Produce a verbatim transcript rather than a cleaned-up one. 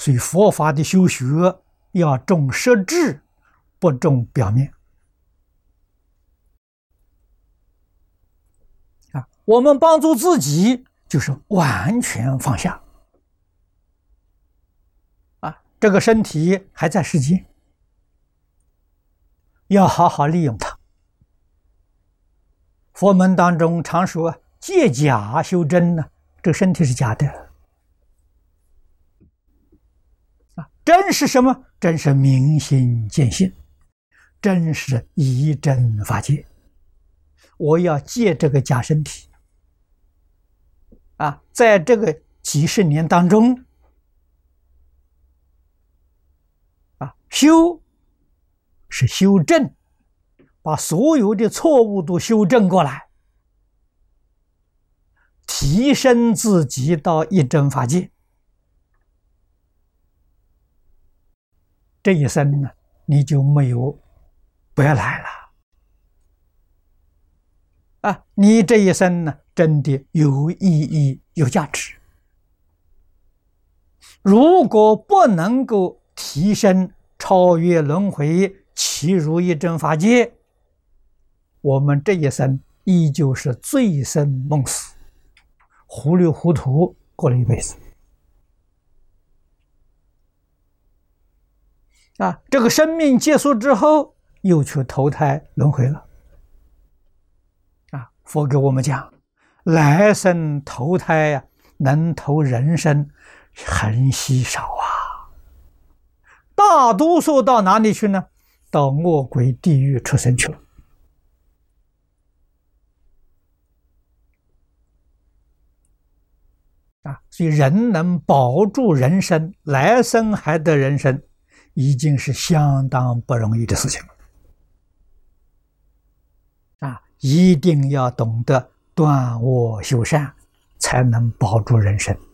所以佛法的修学要重实质，不重表面。啊，我们帮助自己就是完全放下。啊，这个身体还在世间，要好好利用它。佛门当中常说借假修真呢，这个身体是假的。啊，真是什么？真是明心见性，真是以真法界。我要借这个假身体啊，在这个几十年当中啊，修是修正，把所有的错误都修正过来，提升自己到一真法界。这一生呢，你就没有白来了啊！你这一生呢，真的有意义、有价值。如果不能够提升、超越轮回，契入一真法界，我们这一生依旧是醉生梦死，糊里糊涂过了一辈子。啊，这个生命结束之后，又去投胎轮回了。啊，佛给我们讲，来生投胎呀、啊，能投人生很稀少啊。大多数到哪里去呢？到恶鬼、地狱、畜生去了。啊，所以人能保住人生，来生还得人生，已经是相当不容易的事情了。啊，一定要懂得断恶修善，才能保住人生。